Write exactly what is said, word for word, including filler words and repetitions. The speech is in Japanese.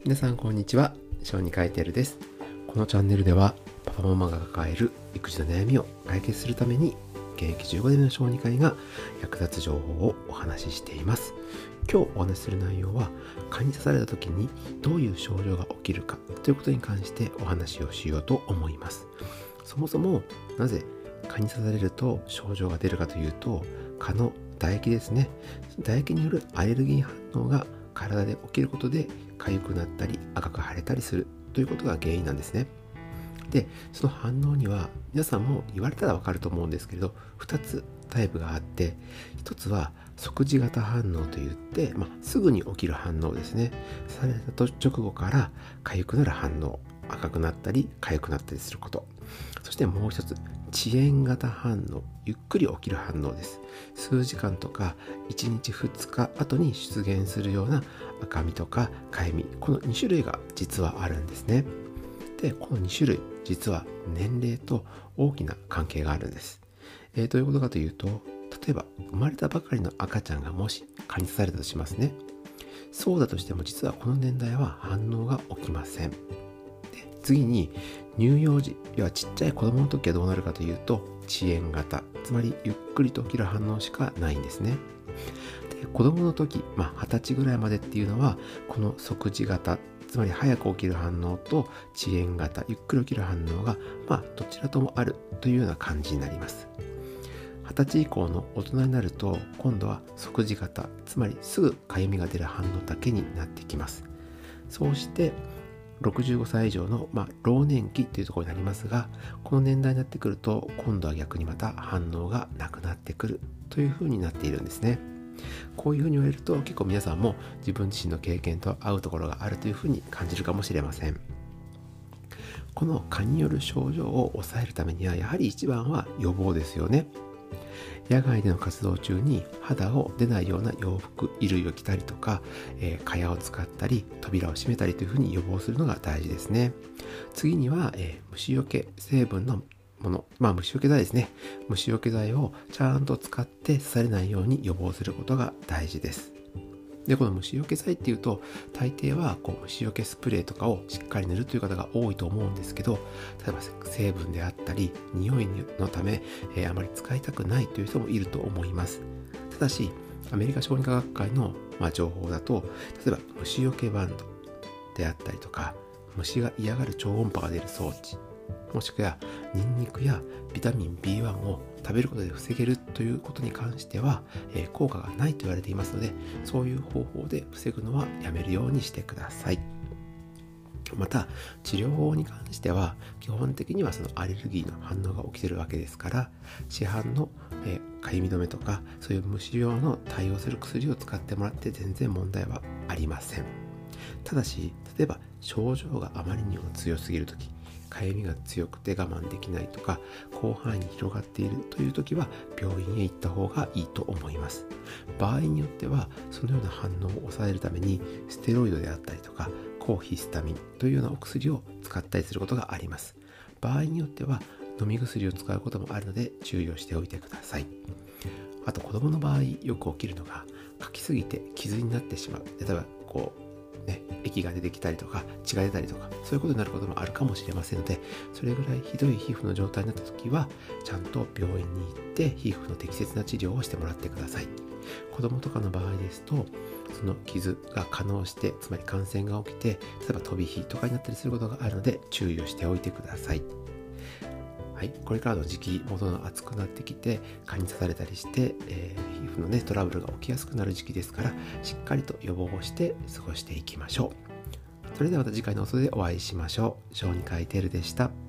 皆さんこんにちは、小児科医テルです。このチャンネルではパパママが抱える育児の悩みを解決するために現役じゅうごねんの小児科医が役立つ情報をお話ししています。今日お話しする内容は、蚊に刺された時にどういう症状が起きるかということに関してお話をしようと思います。そもそもなぜ蚊に刺されると症状が出るかというと、蚊の唾液ですね。唾液によるアレルギー反応が体で起きることで痒くなったり赤く腫れたりするということが原因なんですね。で、その反応には皆さんも言われたらわかると思うんですけれど、ふたつタイプがあって、ひとつは即時型反応といって、まあ、すぐに起きる反応ですね。刺された直後から痒くなる反応、赤くなったり痒くなったりすること。そしてもう一つ、遅延型反応、ゆっくり起きる反応です。数時間とかいちにちふつか後に出現するような赤みとか痒み、このに種類が実はあるんですね。で、このに種類、実は年齢と大きな関係があるんです。えー、どういうことかというと、例えば生まれたばかりの赤ちゃんがもし蚊に刺されたとしますね。そうだとしても実はこの年代は反応が起きません。で、次に乳幼児、要はちっちゃい子供の時はどうなるかというと、遅延型、つまりゆっくりと起きる反応しかないんですね。で、子供の時、まあはたちぐらいまでっていうのは、この即時型、つまり早く起きる反応と遅延型、ゆっくり起きる反応が、まあどちらともあるというような感じになります。はたち以降の大人になると、今度は即時型、つまりすぐ痒みが出る反応だけになってきます。そうしてろくじゅうごさい以上の、まあ、老年期というところになりますが、この年代になってくると、今度は逆にまた反応がなくなってくるというふうになっているんですね。こういうふうに言われると、結構皆さんも自分自身の経験と合うところがあるというふうに感じるかもしれません。この蚊による症状を抑えるためには、やはり一番は予防ですよね。野外での活動中に肌を出ないような洋服、衣類を着たりとか、えー、蚊帳を使ったり扉を閉めたりというふうに予防するのが大事ですね。次には、えー、虫除け成分のもの、まあ虫除け剤ですね。虫除け剤をちゃんと使って刺されないように予防することが大事です。で、この虫除け剤っていうと、大抵はこう虫除けスプレーとかをしっかり塗るという方が多いと思うんですけど、例えば成分であったり匂いのため、えー、あまり使いたくないという人もいると思います。ただし、アメリカ小児科学会の、まあ、情報だと、例えば虫除けバンドであったりとか、虫が嫌がる超音波が出る装置、もしくはニンニクやビタミン ビーワン を食べることで防げるということに関しては、えー、効果がないと言われていますので、そういう方法で防ぐのはやめるようにしてください。また、治療法に関しては基本的にはそのアレルギーの反応が起きているわけですから、市販の、えー、かゆみ止めとかそういう虫用の対応する薬を使ってもらって全然問題はありません。ただし、例えば症状があまりにも強すぎるとき、かゆみが強くて我慢できないとか、広範囲に広がっているという時は病院へ行った方がいいと思います。場合によってはそのような反応を抑えるためにステロイドであったりとか抗ヒスタミンというようなお薬を使ったりすることがあります。場合によっては飲み薬を使うこともあるので注意をしておいてください。あと、子供の場合よく起きるのが、かきすぎて傷になってしまう。例えばこうね、液が出てきたりとか血が出たりとか、そういうことになることもあるかもしれませんので、それぐらいひどい皮膚の状態になった時はちゃんと病院に行って皮膚の適切な治療をしてもらってください。子供とかの場合ですと、その傷が化膿して、つまり感染が起きて、例えば飛び火とかになったりすることがあるので注意をしておいてください。はい、これからの時期、元の暑くなってきて蚊に刺されたりして、えー、皮膚のねトラブルが起きやすくなる時期ですから、しっかりと予防をして過ごしていきましょう。それではまた次回の放送でお会いしましょう。小児科医テルでした。